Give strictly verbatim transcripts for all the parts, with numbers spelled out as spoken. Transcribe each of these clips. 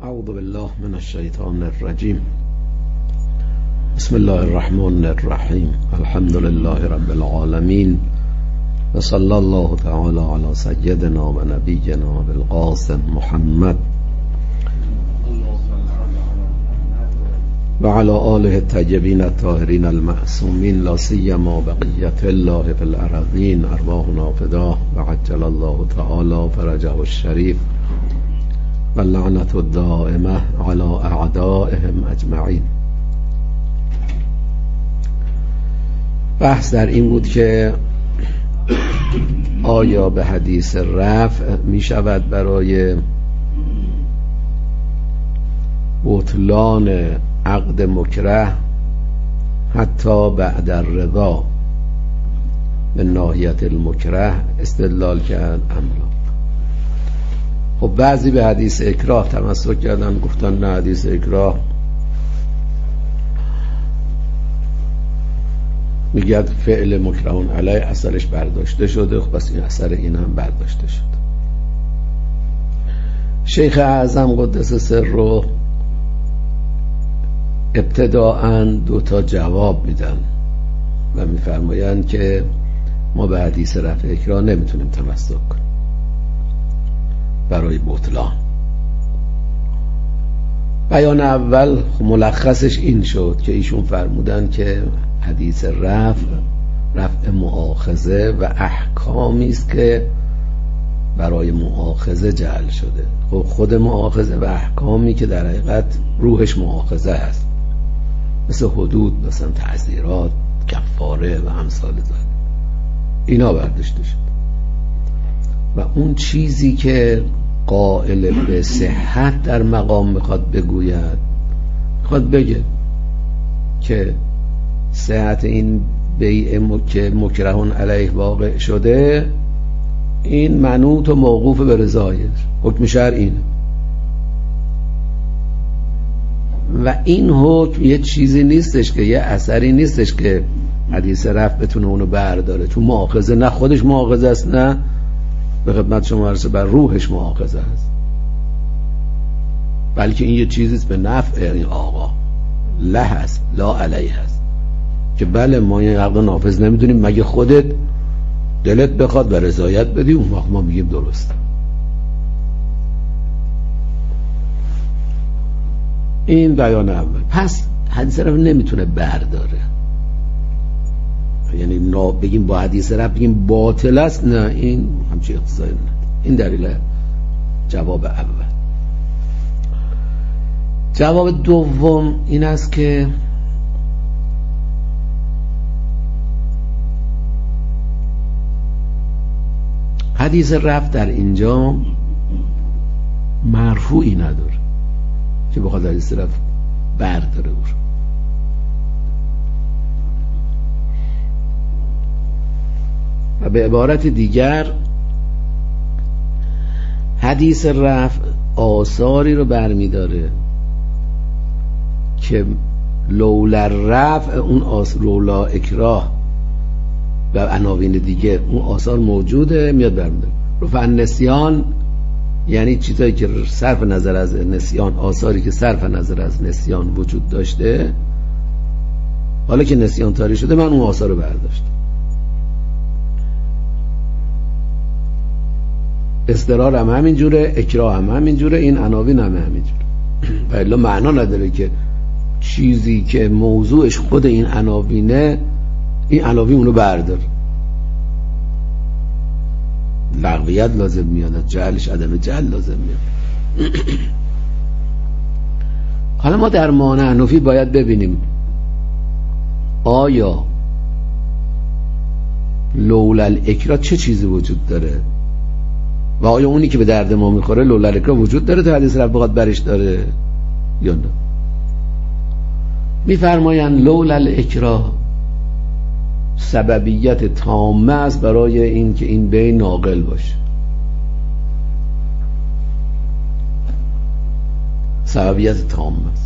اعوذ بالله من الشیطان الرجیم. بسم الله الرحمن الرحیم. الحمد لله رب العالمین و صلی الله تعالی علی سیدنا و نبینا بالقاسم محمد و علی آله الطیبین الطاهرین المعصومین، لا سیما بقیة الله فی الارضین، ارواحنا فداه و عجل الله تعالی فرجه الشریف و لعنت الدائمه علی اعدائهم اجمعین. بحث در این بود که آیا به حدیث رفع می شود برای بطلان عقد مکره حتی بعد الرضا به ناحیت المکره استدلال کرد املا. خب بعضی به حدیث اکراه تمسک کردن، گفتن نه، حدیث اکراه میگه فعل مکرهون علیه اثرش برداشته شده، خب بس این اثر این هم برداشته شد. شیخ اعظم قدس سر رو ابتداءً دو تا جواب میدن و میفرمایند که ما به حدیث رفع اکراه نمیتونیم تمسک کنیم برای بطلان. بیان اول ملخصش این شد که ایشون فرمودن که حدیث رفع رفع مؤاخذه و احکامی است که برای مؤاخذه جعل شده. خب خود مؤاخذه و احکامی که در حقیقت روحش مؤاخذه است، مثل حدود، مثلا تعزیرات، کفاره و امثال ذلک، اینا برداشته شد. و اون چیزی که قائل به صحت در مقام میخواد بگوید، میخواد بگه که صحت این بیع که مکرهون علیه واقع شده این منوط و موقوف به رضایش، حکم شرع اینه. و این حکم یه چیزی نیستش که یه اثری نیستش که حدیث رفع بتونه اونو برداره، چون مؤاخذه نه خودش مؤاخذه است، نه به خدمت شما عرض بر روحش مؤاخذه است، بلکه این یه چیزیست به نفع این آقا، له است لا علیه است، که بله ما این عقد نافذ نمیدونیم مگه خودت دلت بخواد و رضایت بدی، اون وقت ما میگیم درست. این بیان اول. پس حدیث رفع نمیتونه برداره، یعنی نا بگیم با حدیث رفع بگیم باطل است، نه، این همچین اقتضایی نه. این دلیل جواب اول. جواب دوم این است که حدیث رفع در اینجا مرفوعی نداره که بخواد حدیث رفع برداره. او و به عبارت دیگر حدیث رفع آثاری رو برمیداره که لولا رفع اون آثار، لولا اکراه و عناوین دیگه، اون آثار موجوده، میاد برمیداره. رفع نسیان یعنی چیزایی که صرف نظر از نسیان، آثاری که صرف نظر از نسیان وجود داشته، حالا که نسیان طاری شده من اون آثار رو برداشتم. استقرار هم همین جوره، اکراه هم همین جوره، این عناوین هم همین جوره. و الا معنا نداره که چیزی که موضوعش خود این عناوینه، این عناوین اونو بردار. لغویت لازم میاد، جهلش عدم جهل لازم میاد. حالا ما در مانع حنفی باید ببینیم آیا لولا الاکراه چه چیزی وجود داره و آیا اونی که به درد ما میخوره لولا الاکراه وجود داره تا حدیث رفع بخواد برش داره یا نه. میفرمایند لولا الاکراه سببیت تامه است برای این که این بیع ناقل باشه. سببیت تامه است.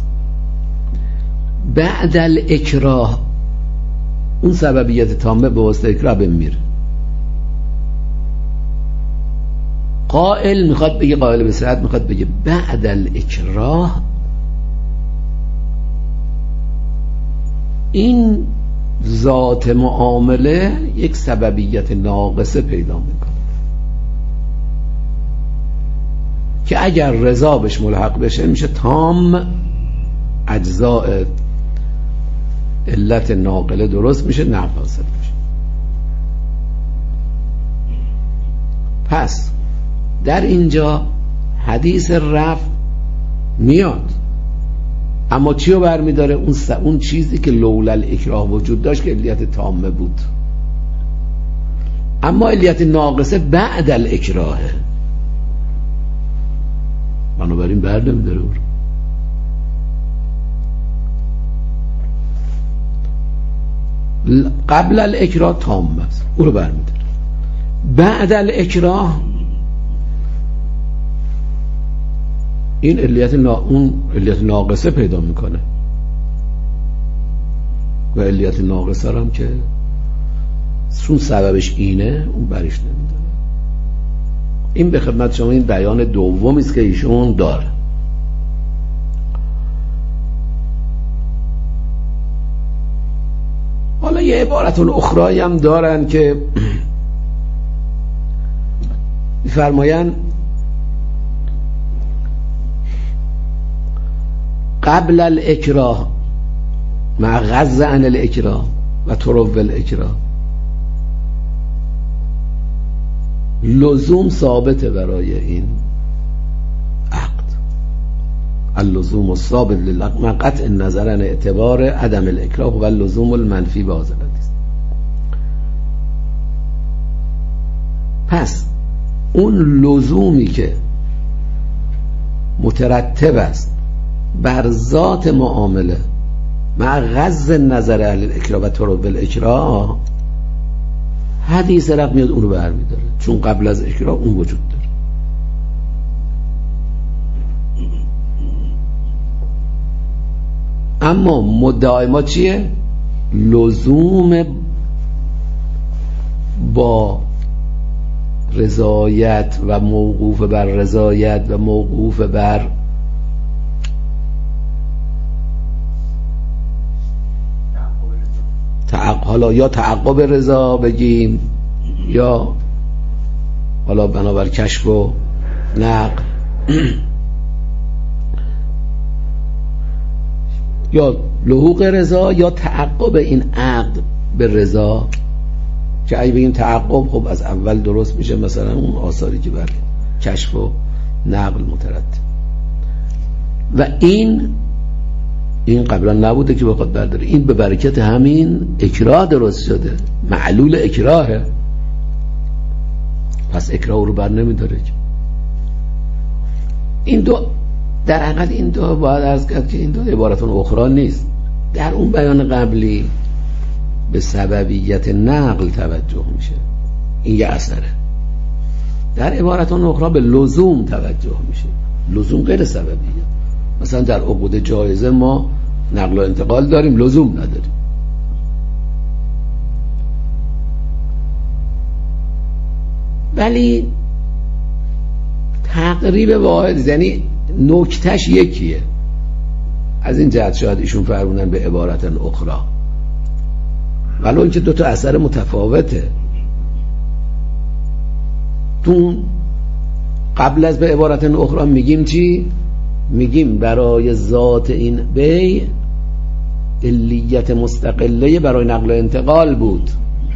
بعد الاکراه اون سببیت تامه به واسطه اکراه بمیره. قائل میخواد بگه، قائل به صحت میخواد بگه بعد الاکراه این ذات معامله یک سببیت ناقصه پیدا میکنه که اگر رضا بهش ملحق بشه میشه تام، اجزاء علت ناقله درست میشه، نه فاسد میشه. پس در اینجا حدیث رفع میاد، اما چی رو برمیداره؟ اون, س... اون چیزی که لولا الاکراه وجود داشت که علیت تامه بود، اما علیت ناقصه بعد الاکراهه، بنابراین بر نمیداره. اون قبل الاکراه تام است، او رو برمیداره. بعد الاکراه این علیت نا... اون علیت ناقصه پیدا میکنه و علیت ناقصه هم که چون سببش اینه اون برش نمیداره. این به خدمت شما این بیان دومی است که ایشون داره. حالا یه عبارت اخرایی هم دارن که فرماین قبل الاکراه مع غض عن الاکراه و طرف الاکراه لزوم ثابته برای این عقد. اللزوم الثابت للعقد مع قطع النظر عن اعتبار عدم الاکراه و اللزوم المنفی به هذا الحدیث. پس اون لزومی که مترتب است بر ذات معامله مع غض نظر اهل الاکراه و طرف الاکراه، حدیث رفع میاد اون رو برمیداره، چون قبل از اکراه اون وجود داره. اما مدعای ما چیه؟ لزوم با رضایت و موقوف بر رضایت و موقوف بر تعقب، حالا یا تعقب رضا بگیم یا حالا بنابر کشف و نقل یا لحوق رضا یا تعقب این عقد به رضا، که اگه بگیم تعقب خب از اول درست میشه مثلا اون آثاری که بر کشف و نقل مترتب. و این این قبلا نبوده که بخواد برداره، این به برکت همین اکراه درست شده، معلول اکراهه، پس اکراه رو بر نمیداره. این دو در حقیقت این دو باید عرض کرد که این دو عبارتون اخرى نیست. در اون بیان قبلی به سببیت نقل توجه میشه، این یه اثره. در عبارتون اخرى به لزوم توجه میشه، لزوم غیر سببیه. مثلا در عقود جایزه ما نقل و انتقال داریم، لزوم نداریم. ولی تقریب واحد، یعنی نکتش یکیه. از این جهت شاید ایشون فرمودن به عبارت اخرى، ولو اینکه دو تا اثر متفاوته. تو قبل از به عبارت اخرى میگیم چی؟ میگیم برای ذات این بی علیت مستقله برای نقل و انتقال بود.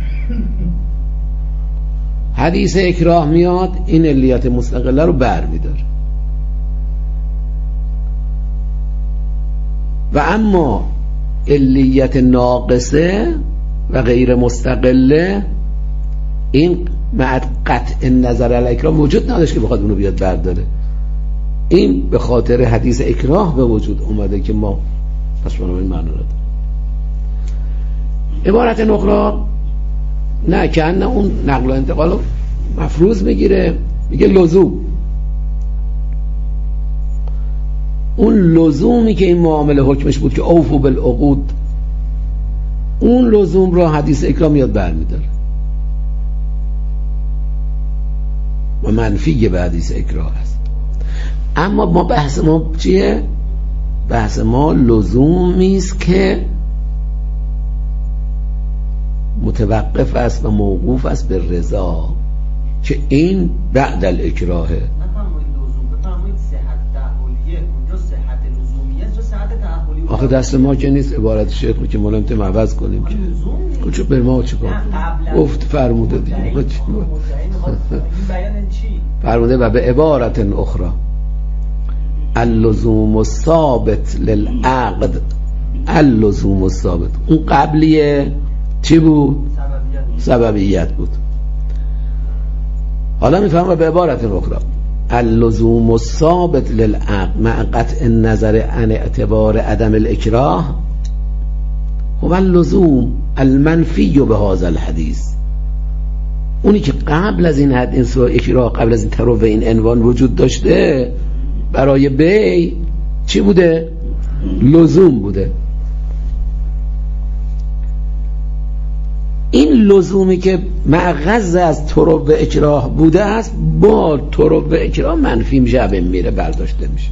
حدیث اکراه میاد این علیت مستقله رو بر میداره. و اما علیت ناقصه و غیر مستقله این مع قطع نظر الاکراه وجود نداشت که بخواد اونو بیاد برداره. این به خاطر حدیث اکراه به وجود اومده که ما پس بنابراین معنا نداره. عبارت اخرى نه که نه اون نقل و انتقال مفروض میگیره، میگه لزوم. اون لزومی که این معامله حکمش بود که اوفو بالعقود، اون لزوم را حدیث اکراه میاد برمیداره. و منفی به حدیث اکراه است. اما ما بحث ما چیه؟ بحث ما لزومی است که متوقف است و موقوف است به رضا، که این بعد الاکراهه. آخه دست ما که نیست عبارت شیخ رو که ما نمیتونیم عوض کنیم که کچو بر ما چه کن گفت فرموده دیگه فرموده و به عبارت اخرى اللزوم الثابت للعقد، اللزوم الثابت اون قبلیه چی بود؟ سببیت بود. حالا میفهم به عبارت اخرى اللزوم الثابت للعقد مع قطع النظر عن اعتبار عدم الاکراه هو اللزوم المنفی به هذا الحدیث. اونی که قبل از این حدیث و اکراه، قبل از این ترویع این عنوان وجود داشته، برای بی چی بوده؟ لزوم بوده. این لزومی که مأخذ از طرق و اکراه بوده است با طرق و اکراه منفی میشه، به میره برداشته میشه.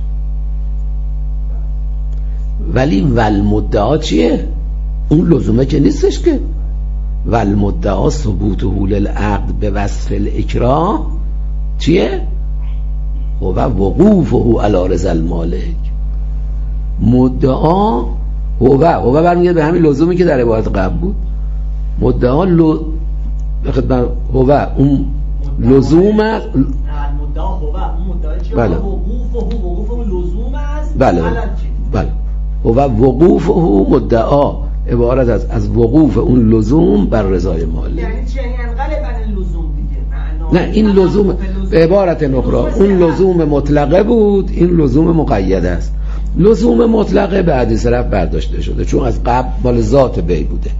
ولی والمدعا چیه؟ اون لزومه که نیستش که. والمدعا ثبوت حول العقد به وصف الاکراه چیه؟ و وقوفه علی رضا المالک. مدعا هو هو برمیگرده به همین لزومی که در عبارت قبل بود. مدعا لو بخدمت هو اون لزوم است. مدعا هو اون مدعا چیه؟ بله. وقوف هو وقوف اون لزوم است. بله بله. هو وقوف او مدعا عبارت از از وقوف اون لزوم بر رضای مالک. یعنی چی؟ یعنی انقلب بر لزوم دیگه. نه این لزوم به عبارت اخرى اون لزوم مطلقه بود، این لزوم مقیده است. لزوم مطلقه به حدیث رفع برداشته شده چون از قبل مال ذات بی بوده.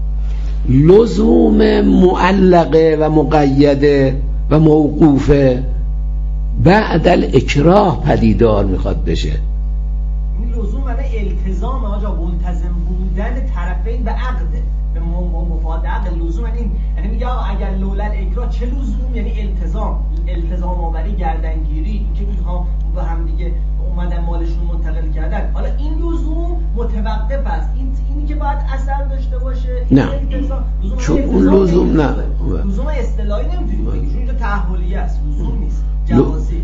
لزوم معلقه و مقیده و موقوفه بعد الاکراه پدیدار میخواد بشه. این لزوم معنی التزام آجا ملتزم بودن طرفین به عقده، به مفاد عقد. لزوم یعنی یعنی میگه اگر لولل اکراه چه لزوم؟ یعنی التزام، التزام آوری، گردنگیری، اینکه اینها با هم دیگه اومدن مالشون منتقل کردن. حالا این لزوم متوقف است، این اینی که باید اثر داشته باشه. این نه التزام لزوم چون اون لزوم نه لزوم اصطلاحی نمیتونیم بگیم چون اینجا تحولیه است، لزوم نیست، جوازی.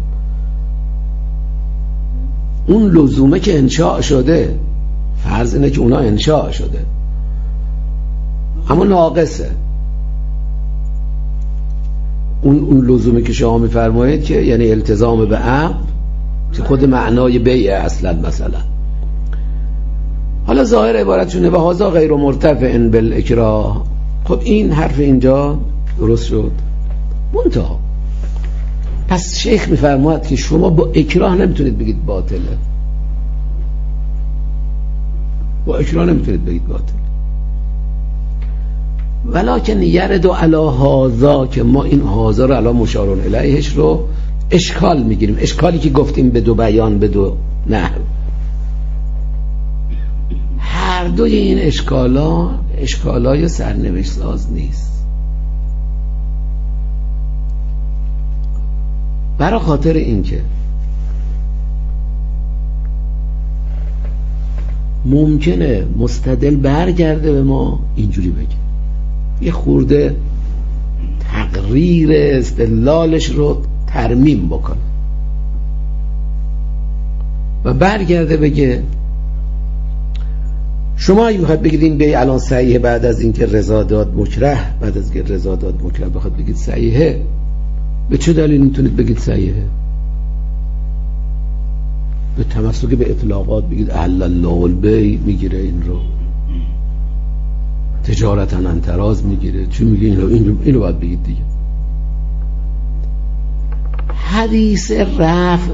اون لزومه که انشاء شده، فرض اینه که اونا انشاء شده اما ناقصه. اون اون لزومه که شما میفرمایید که یعنی التزام به عقد که خود معنای بیعه اصلا مثلا. حالا ظاهر عبارتشونه و هذا غیر مرتفع بالاکراه. خب این حرف اینجا درست شد. منتها پس شیخ میفرماید که شما با اکراه نمیتونید بگید باطله، با اکراه نمیتونید بگید باطل. ولکن یرد علی هذا که ما این هذا رو علی مشار الیهش رو اشکال میگیریم. اشکالی که گفتیم به دو بیان، به دو نحو. هر دوی این اشکالا اشکالای سرنوشت ساز نیست. برای خاطر این که ممکنه مستدل برگرده به ما اینجوری بگه، یه خورده تقریر استدلالش رو ترمیم بکنه و برگرده بگه شما اگه بخواید بگید این بیع الان صحیحه بعد از اینکه رضا داد مکره، بعد از اینکه رضا داد مکره بخواید بگید صحیحه، به چه دلیل میتونید بگید صحیحه؟ به تمسک به اطلاقات بگید احل الله البیع میگیره این رو، تجارتا انتراز میگیره، چی میگه اینو اینو اینو باید بگید دیگه. حدیث رفع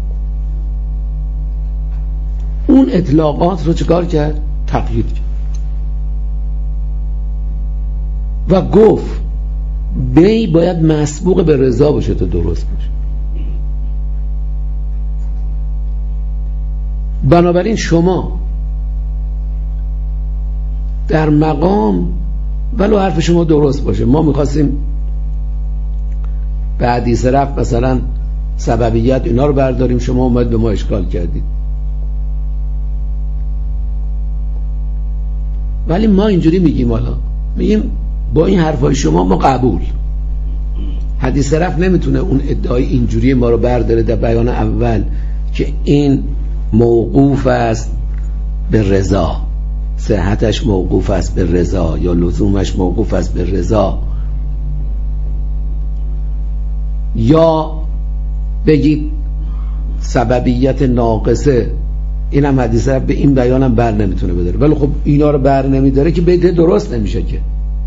اون اطلاقات رو چکار کرد؟ تقیید کرد و گفت بی باید مسبوق به رضا باشه تا درست باشه. بنابراین شما در مقام ولو حرف شما درست باشه، ما میخواستیم به حدیث رفع مثلا سببیت اینا رو برداریم، شما اومد به ما اشکال کردید. ولی ما اینجوری میگیم، حالا میگیم با این حرفای شما ما قبول. حدیث رفع نمیتونه اون ادعای اینجوری ما رو برداره در بیان اول که این موقوف است به رضا، صحتش موقوف است به رضا یا لزومش موقوف است به رضا، یا بگید سببیت ناقصه، این هم حدیث رفع به این بیانم بر نمیتونه بداره. ولی خب اینا رو بر نمیداره که بیت درست نمیشه که.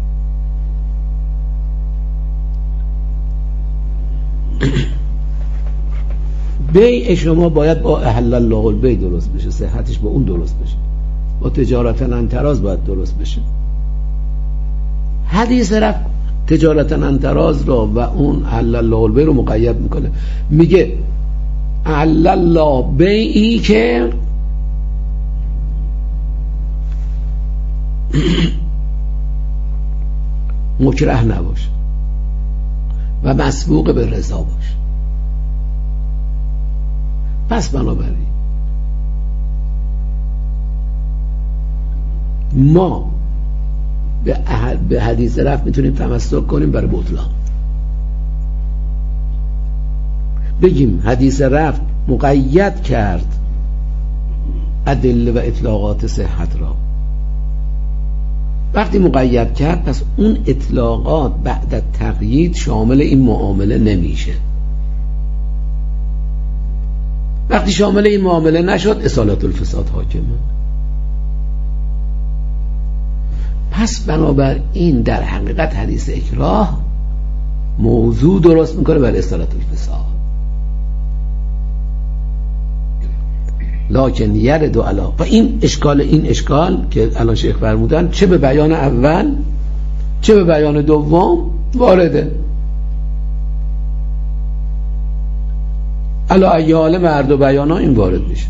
بیع شما باید با احل الله البیع درست بشه، صحتش با اون درست بشه، با تجارتا عن تراض باید درست بشه. حدیث رفع تجارتا عن تراض را و اون احل الله البیع رو مقید میکنه، میگه احل الله بیعی که مکره نباشه و مسبوق به رضا باشه. پس بنابراین ما به حدیث رفع میتونیم تمسک کنیم برای بطلان، بگیم حدیث رفع مقید کرد ادله و اطلاقات صحت را. وقتی مقید کرد پس اون اطلاقات بعد از تقیید شامل این معامله نمیشه. وقتی شامل این معامله نشد اصالت الفساد حاکمه. پس بنابراین در حقیقت حدیث اکراه موضوع درست میکنه بر اصالت الفساد، لکن یرد علا. و این اشکال این اشکال که الان شیخ فرمودن چه به بیان اول چه به بیان دوم وارده. علا ایال مرد و بیان ها این وارد میشه.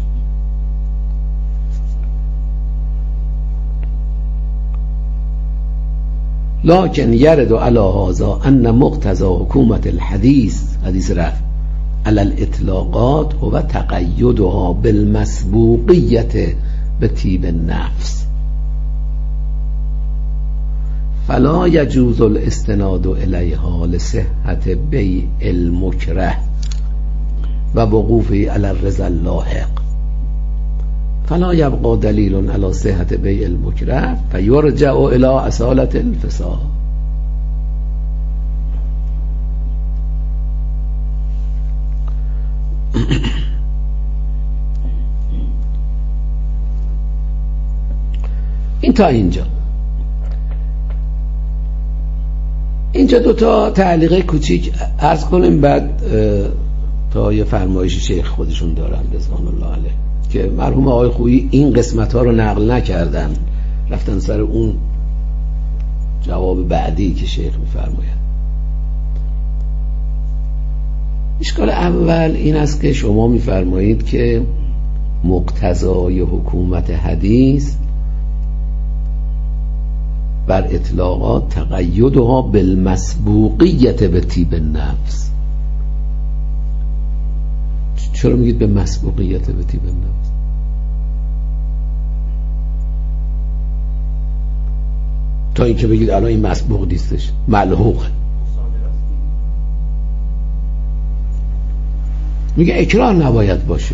لکن یرد علا هذا ان مقتضى حکومت الحدیث حدیث رفع علی الاطلاقات و تقیدها بالمسبوقیت به طیب النفس فلا یجوز الاستناد الیها لصحت بیع المکره و وقوفه علی الرضا اللاحق، فلا یبقى دلیل علی صحت بیع المکره فیرجع الی اصالت الفساد. این تا اینجا. اینجا دو تا تعلیق کوچیک عرض کنیم، بعد تا یه فرمایش شیخ خودشون دارن رضوان الله علیه که مرحوم آقای خویی این قسمت ها رو نقل نکردن، رفتن سر اون جواب بعدی که شیخ میفرماید. اشکال اول این است که شما میفرمایید که مقتضای حکومت حدیث بر اطلاقات تقیدها بالمسبوقیت به طیب النفس. چرا میگید به مسبوقیت به طیب النفس؟ تا اینکه بگید الان این مسبوق نیستش، ملحوقه. میگه اکراه نباید باشه.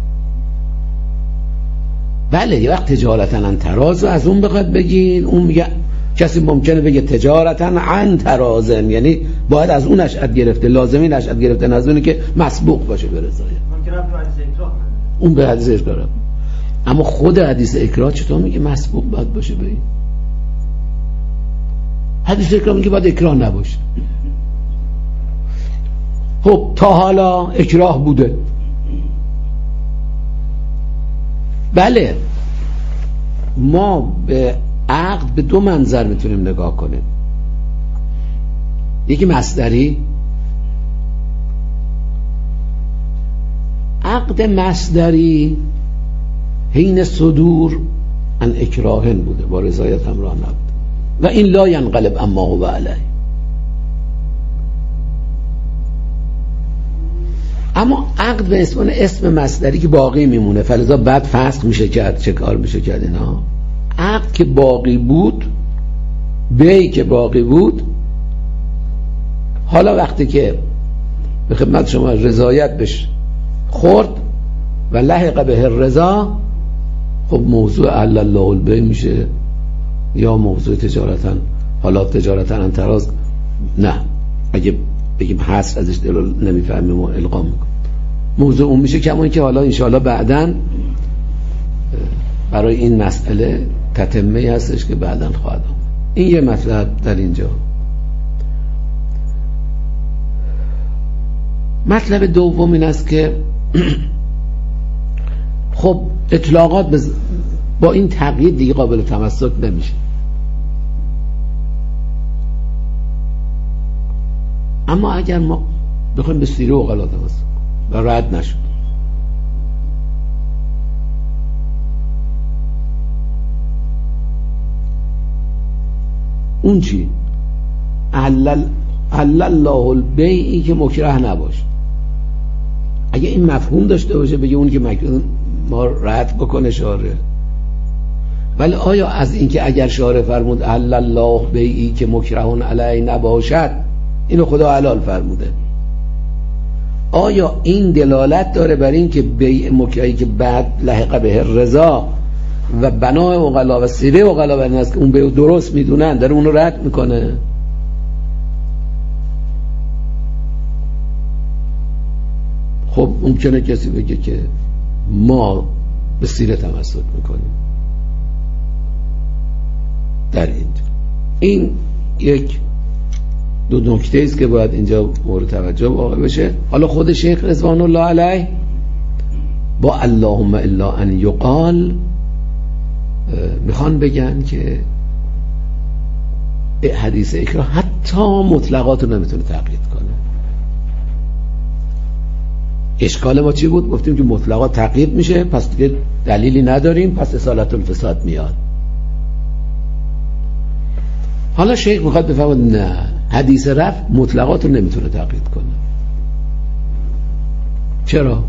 بله یه وقت تجارتا عن تراض از اون بخواد بگید، اون میگه کسی ممکنه بگه تجارتا عن تراض، یعنی باید از اون نشأت گرفته، لازمی نشأت گرفته از اونه که مسبوق باشه به رضایت. ممکنه به حدیث اکراه اون به حدیث اکراه، اما خود حدیث اکراه چطور میگه مسبوق باید باشه به این؟ حدیث اکراه میگه باید اکراه نباشه. خب تا حالا اکراه بوده. بله ما به عقد به دو منظر میتونیم نگاه کنیم، یکی مصدری، عقد مصدری حین صدور ان اکراهن بوده، با رضایت همراه نبوده، و این لا ینقلب اما هو علیه. اما عقد به اسم اسم مصدری که باقی میمونه، فلذا بعد فسخ میشه کرد، چه کار میشه کرد اینا. عقد که باقی بود، بیع که باقی بود، حالا وقتی که به خدمت شما رضایت بش خورد و لحق به رضا، خب موضوع احل الله البیع میشه، یا موضوع تجارتا، حالا تجارتا انتراز نه، اگه بگیم حصر ازش دلال نمیفهمیم و القا میکنیم، موضوع اون میشه. کما اینکه حالا انشاءالله بعداً برای این مسئله تتمه هستش که بعداً خواهد آمد. این یه مطلب در اینجا. مطلب دوم این است که خب اطلاقات بز... با این تقیید دیگه قابل تمسک نمیشه. اما اگر ما بخوایم به سیره اوغلا تمسک و رد نشد، اون چی؟ علل الله البیعی که مکره نباشه. اگه این مفهوم داشته باشه بگه اون که ما رد بکنه شاره. ولی آیا از این که اگر شاره فرمود علل الله بیعی که مکرهون علی نباشد، اینو خدا حلال فرموده، آیا این دلالت داره بر این که بیع مکرهی که بعد لحق به رضا و بنای عقلا و سیره عقلا بر این است که اون بیع درست میدونن، داره اونو رد میکنه؟ خب ممکنه کسی بگه که ما به سیره تمسک میکنیم در اینجا. این یک دو نکته است که باید اینجا مورد توجه واقع بشه. حالا خود شیخ رضوان الله علیه با اللهم الا ان یقال میخوان بگن که حدیث اکراه حتی مطلقات رو نمیتونه تقیید کنه. اشکال ما چی بود؟ گفتیم که مطلقات تقیید میشه، پس دیگه دلیلی نداریم، پس اصالت الفساد میاد. حالا شیخ میخواد بفهمد نه، حدیث رفع مطلقات رو نمیتونه تقیید کنه. چرا؟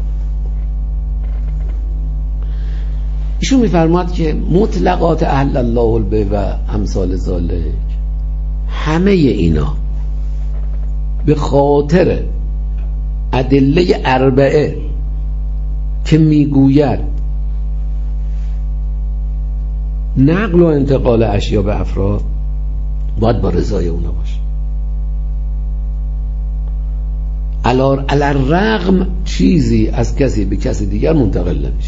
ایشون میفرماد که مطلقات اهل الله البیع و امثال ذالک، همه اینا به خاطر ادله اربعه که میگوید نقل و انتقال اشیا به افراد باید با رضای اونا باشه. علار الرغم چیزی از کسی به کسی دیگر منتقل نمیشه.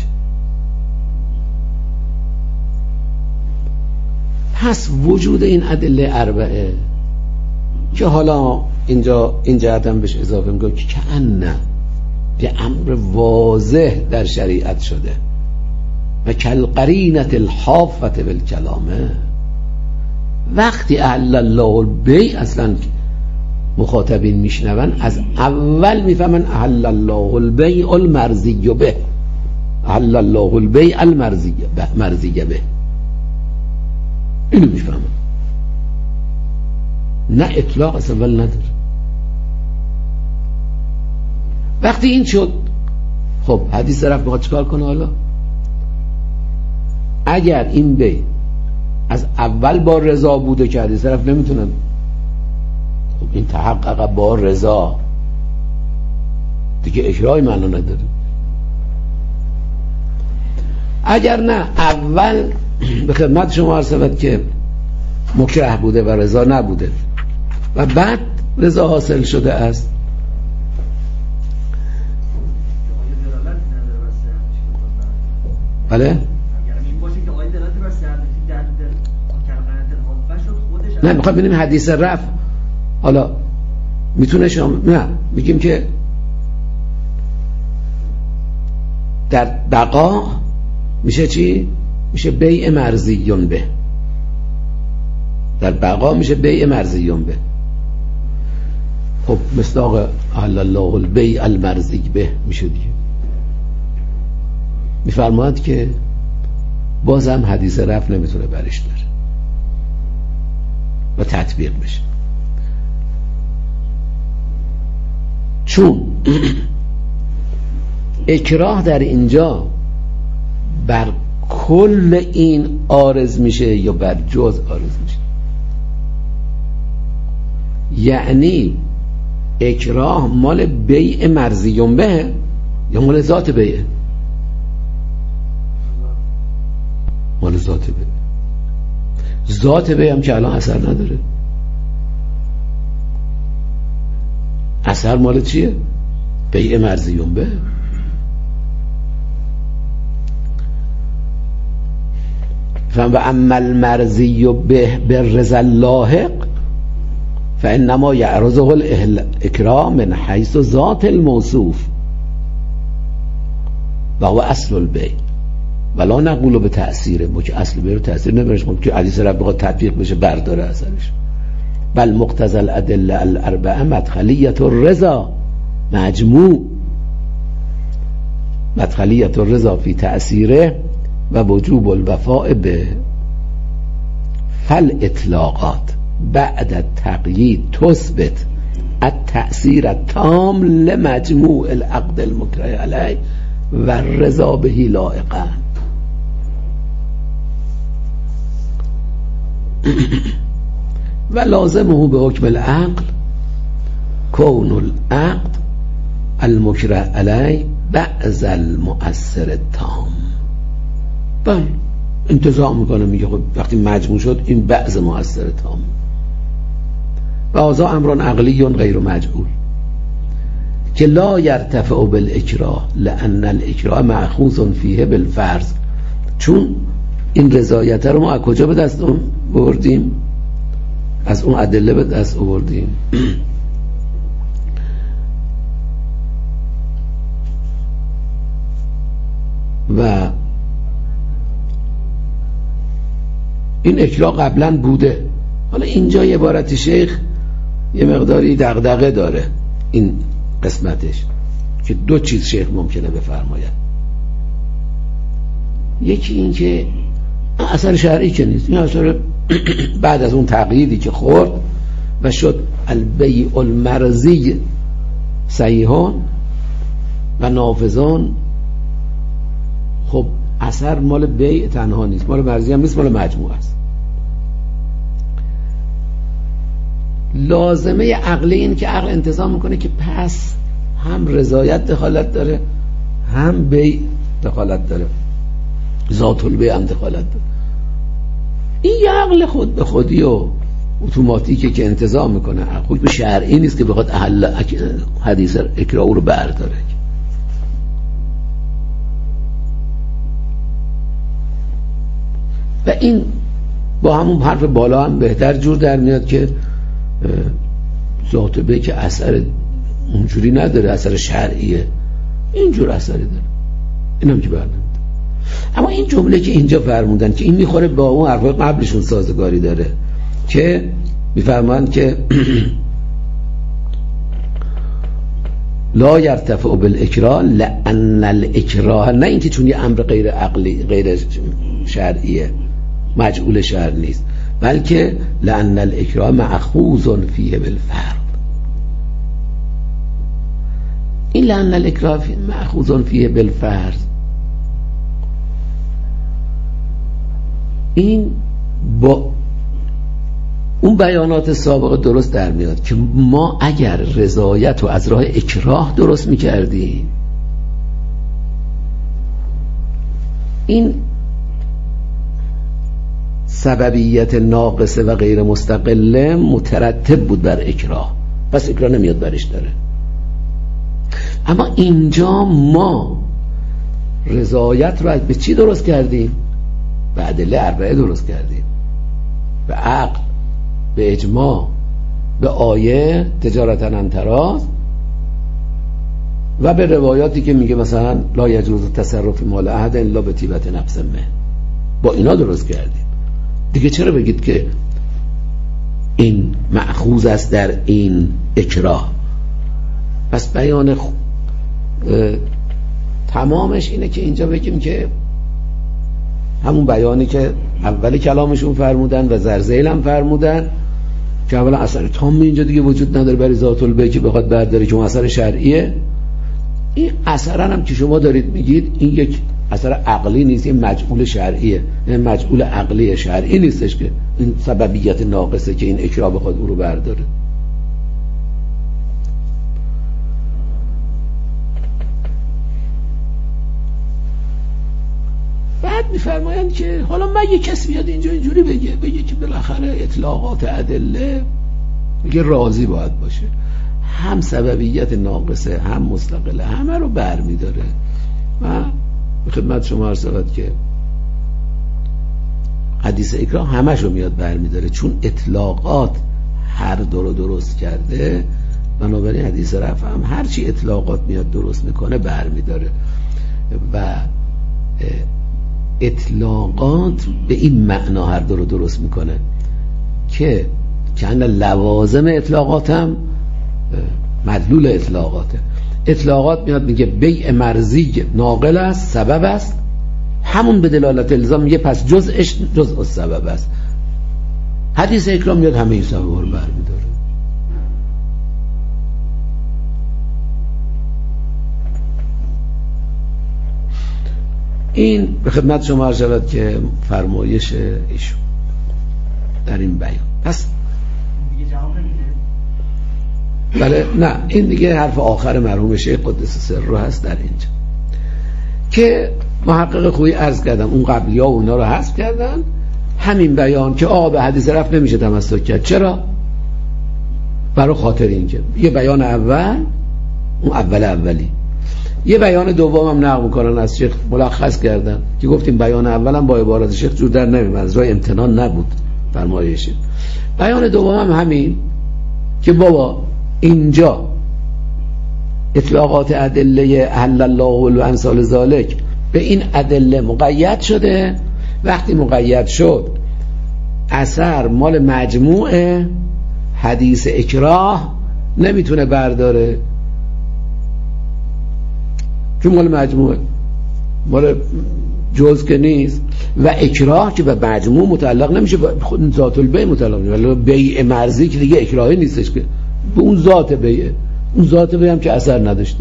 پس وجود این ادله اربعه که حالا اینجا این جهت هم بهش اضافه میگه که کأنه یه امر واضح در شریعت شده و کالقرینة الحافة بالکلامه. وقتی اهل الله البیع اصلا مخاطبین میشنون، از اول میفهمن اهل الله البیع المرضی به، اهل الله البیع المرضی به، اینو میفهمن. نه اطلاق اصلا ول نداره. وقتی این شد، خب حدیث طرف میخواد چکار کنه؟ حالا اگر این بیع از اول با رضا بوده که حدیث طرف نمیتونن، خب این تحقق با رضا دیگه اکراهی معنا نداره. اگر نه اول به خدمت شما عرض شود که مکره بوده و رضا نبوده و بعد رضا حاصل شده است، بله؟ نه میخوام ببینیم حدیث رفع حالا میتونه شما، نه میگیم که در بقا میشه چی؟ میشه بیع مرضیون به، در بقا میشه بیع مرضیون به. خب مصداق اهل الله البیع المرضی به میشه دیگه. میفرماید که بازم حدیث رفع نمیتونه برش داره و تطبیق بشه، چون اکراه در اینجا بر کل این عارض میشه یا بر جز عارض میشه؟ یعنی اکراه مال بیع مرضیون به یا مال ذات بیعه؟ مال ذات بیع. ذات بیع هم که الان اثر نداره. اثر مال چیه؟ بیع مرضیون به. و اما المرضی به بالرضا اللاحق فانما یعرضه الاکراه من حیث ذات الموصوف و هو اصل البیع ولا نقول به تأثیره. ما که اصل بیع رو تأثیر نمیرش که حدیث رب بخواد تطبیق بشه برداره اثرش. بل مقتضى الادله الاربعه مدخلیت الرضا مجموع مدخلیت الرضا فی تأثیره و وجوب الوفاء به. فل اطلاقات بعد التقیید تثبت التأثیر التام لمجموع العقد المکره علیه و الرضا به لائقا. و لازمه به حکم العقل کون العقد المکره علیه بعض المؤثر التام. بله انتزاع میکنه میگه خب وقتی مجموع شد این بعض مؤثر تام. و هذا امر عقلی غیر مجعول که لا یرتفع بالاکراه لان الاکراه مأخوذ فیه بالفرض. چون این رضایت رو ما از کجا به دست آوردیم؟ از اون ادله به دست آوردیم. و این اکراه قبلا بوده. حالا اینجا یه عبارت شیخ یه مقداری دغدغه داره این قسمتش که دو چیز شیخ ممکنه بفرماید. یکی این که اثر شرعی که نیست، این اثر بعد از اون تقییدی که خورد و شد البیع المرضی صحیحان و نافذان. خب اثر مال بیع تنها نیست، مال مرضی هم نیست، مال مجموع است. لازمه عقلی این که عقل انتظام میکنه که پس هم رضایت دخالت داره هم بیع دخالت داره، ذات البیع هم دخالت داره. این یه عقل خود به خودی و اتوماتیکه که انتظام میکنه. حکم شرعی نیست که بخواد اهل حدیث اکراه رو برداره. و این با همون حرف بالا هم بهتر جور در میاد که ذات بیع که اثر اونجوری نداره، اثر شرعیه، اینجور اثری داره. این هم که برنامه. اما این جمله که اینجا فرمودن که این میخوره با اون حرف قبلشون سازگاری داره که میفرمان که لا یرتفع بالاکراه لان الاکراه، نه اینکه چون یه امر غیر عقلی غیر شرعیه مجعول شرع نیست، بلکه لان الاکراه مأخوذ فیه بالفرض. این لان الاکراه مأخوذ فیه بالفرض این با اون بیانات سابقه درست در میاد که ما اگر رضایت رو از راه اکراه درست میکردیم، این سببیت ناقصه و غیر مستقله مترتب بود بر اکراه، پس اکراه نمیاد برش داره. اما اینجا ما رضایت رو به چی درست کردیم؟ به ادله اربعه درست کردیم، به عقل، به اجماع، به آیه تجارتا عن تراض و به روایاتی که میگه مثلا لا یجوز تصرف مال احد الا به طیبت نفس منه. با اینا درست کردیم دیگه. چرا بگید که این مأخوذ است در این اکراه؟ پس بیان خ... تمامش اینه که اینجا بگیم که همون بیانی که اول کلامشون فرمودن و زرزیل هم فرمودن که اولا اثر تام اینجا دیگه وجود نداره برای ذات البیع که بخواد برداره که اون اثر شرعیه. این اثرا هم که شما دارید میگید این یک اثر عقلی نیست، این مجعول شرعیه، این مجعول عقلی شرعی نیستش که این سببیت ناقصه که این اکراه بخواد او رو برداره. بعد میفرمایند که حالا من یه کسی بیاد اینجا اینجوری بگه بگه که بالاخره اطلاقات ادله میگه راضی باید باشه، هم سببیت ناقصه هم مستقله، همه رو برمیداره. و خدمت شما عرض شود که حدیث اکراه همش رو میاد برمیداره، چون اطلاقات هر دو رو درست کرده، بنابراین حدیث رفع هم هرچی اطلاقات میاد درست میکنه برمیداره. و اطلاقات به این معنا هر دو رو درست میکنه که چند لوازم اطلاقات هم مدلول اطلاقاته. اطلاقات میاد میگه بیع مرضی ناقل است، سبب است، همون به دلالت الزام میگه پس جزءش جزء السبب است. حدیث اکرام میاد همه این سبب رو برمیداره. این به خدمت شما عرض شود که فرمایش ایشون در این بیان. پس دیگه جواب نمیده. بله نه، این دیگه حرف آخر مرحوم شیخ قدس سره هست در اینجا که محقق خویی عرض کردم اون قبلی ها و اونا رو حذف کردن. همین بیان که آقا به حدیث رفع نمیشه تمسک کرد. چرا؟ برای خاطر این که یه بیان اول، اون اول اولی، یه بیان دوم هم نقل میکنن از شیخ ملخص کردن که گفتیم بیان اولم با عبارت شیخ جور در نمیاد، از راه امتنان نبود فرمایش. بیان دوم هم همین که بابا اینجا اطلاقات ادله احل الله و امثال ذالک به این ادله مقید شده. وقتی مقید شد اثر مال مجموع حدیث اکراه نمیتونه برداره، چون مال مجموعه، مال جز که نیست. و اکراه که به مجموع متعلق نمیشه، خود ذات البیع متعلق میشه، ولی بیع مرضی که دیگه اکراهی نیستش که به اون ذات بیعه، اون ذات بیعه هم که اثر نداشته.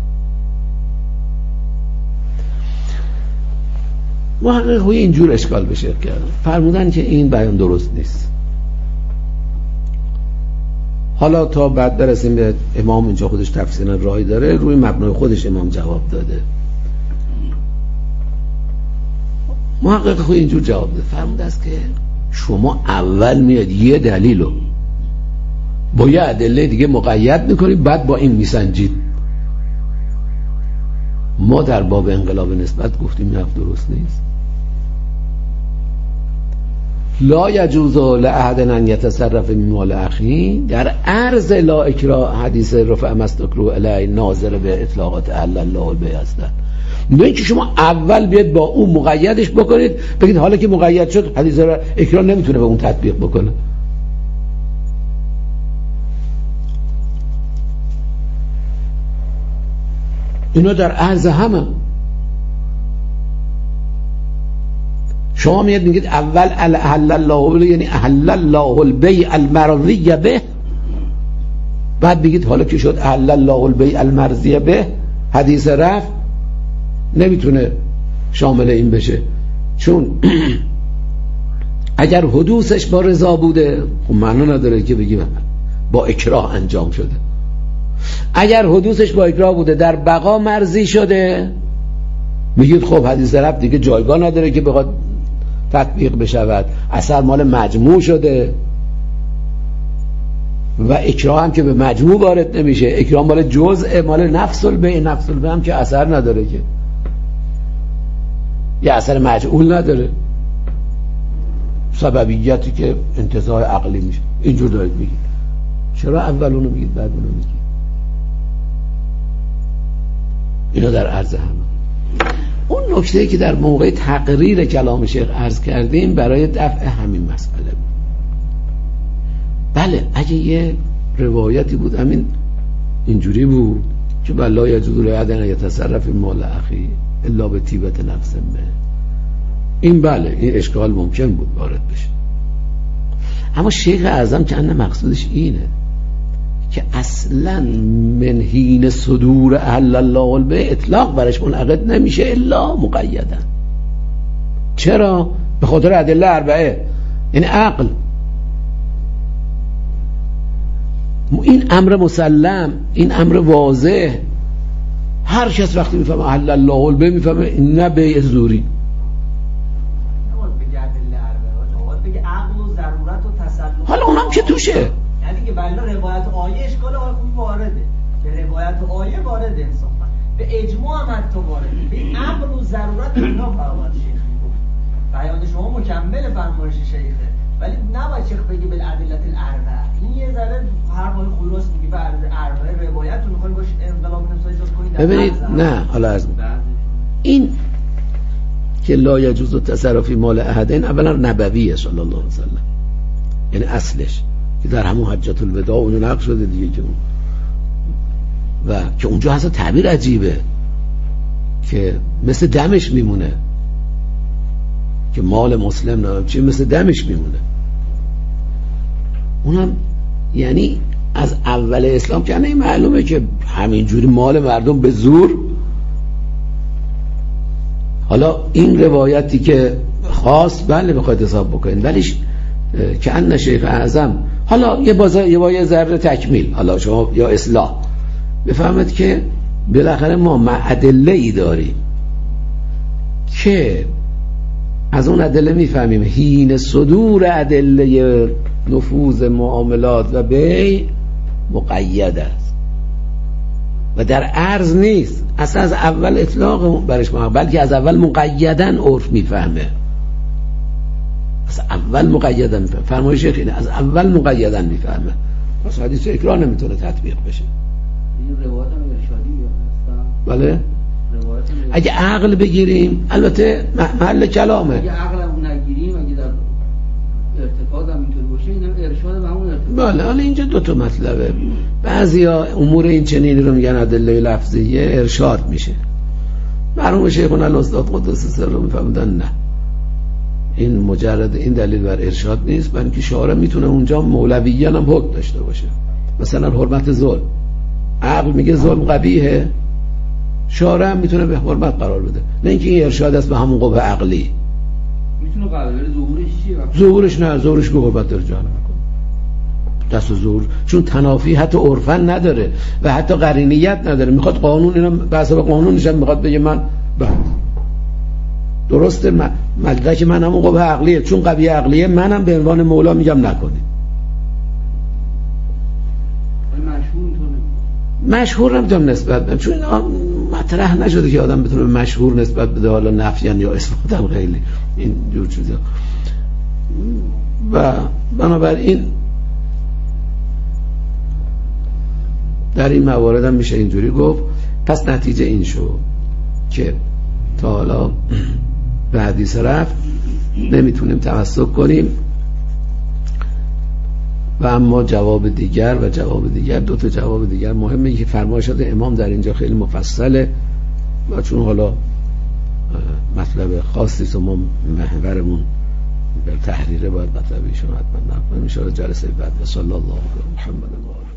محقق خویی اینجور اشکال بشه کردن، فرمودن که این بیان درست نیست. حالا تا بعد برسیم به امام، اینجا خودش تفسیر رای داره، روی مبنای خودش امام جواب داده. محقق خویی اینجور جواب داده، فرموده است که شما اول میاد یه دلیلو با یه ادله دیگه مقید میکنید، بعد با این میسنجید. ما در باب انقلاب نسبت گفتیم این درست نیست. لا یجوز لأحد ان یتصرف من مال اخی، در عرض لا اکراه حدیث رفع مستکروه الی ناظر به اطلاقات احل الله البیع هستن. میگن که شما اول بیاد با اون مقیدش بکنید، بگید حالا که مقید شد حدیث اکراه نمیتونه به اون تطبیق بکنه. اینا در عرض همه. شما میاد میگید اول احل الله، یعنی احل الله البیع المرضی به، بعد بگید حالا که شد احل الله البیع المرضی به، حدیث رفع نمیتونه شامل این بشه، چون اگر حدوثش با رضا بوده خب معنا نداره که بگیم با اکراه انجام شده. اگر حدوثش با اکراه بوده در بقا مرضی شده، میگید خب حدیث رفع دیگه جایگاه نداره که بخواد تطبیق بشود، اثر مال مجموع شده و اکراه هم که به مجموع وارد نمیشه، اکراه مال جزء، مال نفس البیع، نفس البیع هم که اثر نداره، که یه اثر مجعول نداره، سببیتی که انتزاع عقلی میشه. اینجور دارید میگید. چرا اول اونو میگید بعد اونو میگید؟ اینا در عرض همه. اون نکته که در موقع تقریر کلام شیخ عرض کردیم برای دفع همین مسئله بود. بله اگه یه روایتی بود همین اینجوری بود که بلا یجوز لأحد ان یتصرف مال اخی الا به طیبت نفس به، این بله این اشکال ممکن بود وارد بشه. اما شیخ اعظم که انه مقصودش اینه که اصلا من حین صدور اهل الله به اطلاق برش منعقد نمیشه الا مقیدا. چرا؟ به خاطر ادله اربعه، این عقل. این امر مسلم، این امر واضح، هر کس وقتی میفهمه اهل الله به میفهمه نه به زوری. بگه عقل و ضرورت و تسلط، حالا اونم که توشه، یعنی که بله روایت آیه اشکال اون وارده، به روایت آیه وارده انصافا، به اجماع هم حتی وارده، به عقل و ضرورت اینا فرمایش شیخ میگه. بیان شما مکمل فرمایش شیخه، ولی نباید شیخ بگه بالادله الاربعه. این یه ذره حرفای خلاص میگه به اربعه روایت رو میخوایم باش انقلاب نفسی ایجاد کنید. ببینید نه حالا از این که لا یجوز التصرف فی مال احدین اولا نبویه صلی الله علیه و سلم، یعنی اصلش که در همون حجت الوداع اون نقل شده دیگه که اون و که اونجا هست تعبیر عجیبه که مثل دمش میمونه، که مال مسلم نه چی مثل دمش میمونه. اونم یعنی از اول اسلام که نه معلومه که همینجوری مال مردم به زور. حالا این روایتی که خاص بله بخواید حساب بکنید، ولیش که ان شیخ اعظم حالا یه بازار یه بازار ذره تکمیل، حالا شما یا اصلاح بفهمید که بالاخره ما ادله ای داریم که از اون ادله میفهمیم حین صدور ادله نفوذ معاملات و بیع مقید است و در عرض نیست، اصلا از اول اطلاق برش ما، بلکه از اول مقیدن عرف میفهمه، از اول مقیدن میفهمه. فرمایش شیخ اینه از اول مقیدن میفهمه، پس حدیث اکراه نمیتونه تطبیق بشه. این روایت هم ارشادی هست. بله اگه عقل بگیریم البته محل کلامه، اگه عقل هم نگیریم اگه در ارتکاز هم اینطور باشه اینم ارشاد به همون ارتکاز. بله حالا اینجا دو تا مطلبه، بعضیا امور این چنینی رو میگن ادله لفظیه ارشاد میشه، مرحوم شیخنا الاستاد قدس سر رو میفهمدن نه این مجرد این دلیل بر ارشاد نیست، بلکه شارع میتونه اونجا مولویان هم حکم داشته باشه. مثلا حرمت ظلم، عقل میگه ظلم قبیحه، شارع هم میتونه به حرمت قرار بده، نه اینکه این ارشاد است به همون قوه عقلی. میتونه قرار بده ظهورش چیه؟ ظهورش نه، ظهورش به حرمت ارجاع نمیکنه، دست ظهور چون تنافی حتی عرفا نداره و حتی قرینیت نداره. میخواد قانون اینا به حساب قانونش هم میخواد بگه من بعد درسته مدرک من همون قوه عقلیه، چون قوی عقلیه منم به عنوان مولا میگم نکنید. مشهور نمیدونم نسبت بدم، چون مطرح نشده که آدم بتونه مشهور نسبت بده، حالا نفیان یا اثباتن خیلی این جور چیزا. و بنابراین در این موارد هم میشه اینجوری گفت. پس نتیجه این شو که تا حالا به حدیث رفت نمیتونیم تمسک کنیم و اما جواب دیگر و جواب دیگر دو تا جواب دیگر مهمه که فرمایشات امام در اینجا خیلی مفصله و چون حالا مطلب خاصی است و ما محورمون به تحریره باید مطلب ایشون حتما نقل میشه. جلسه بعد و صلی الله علیه محمد و آله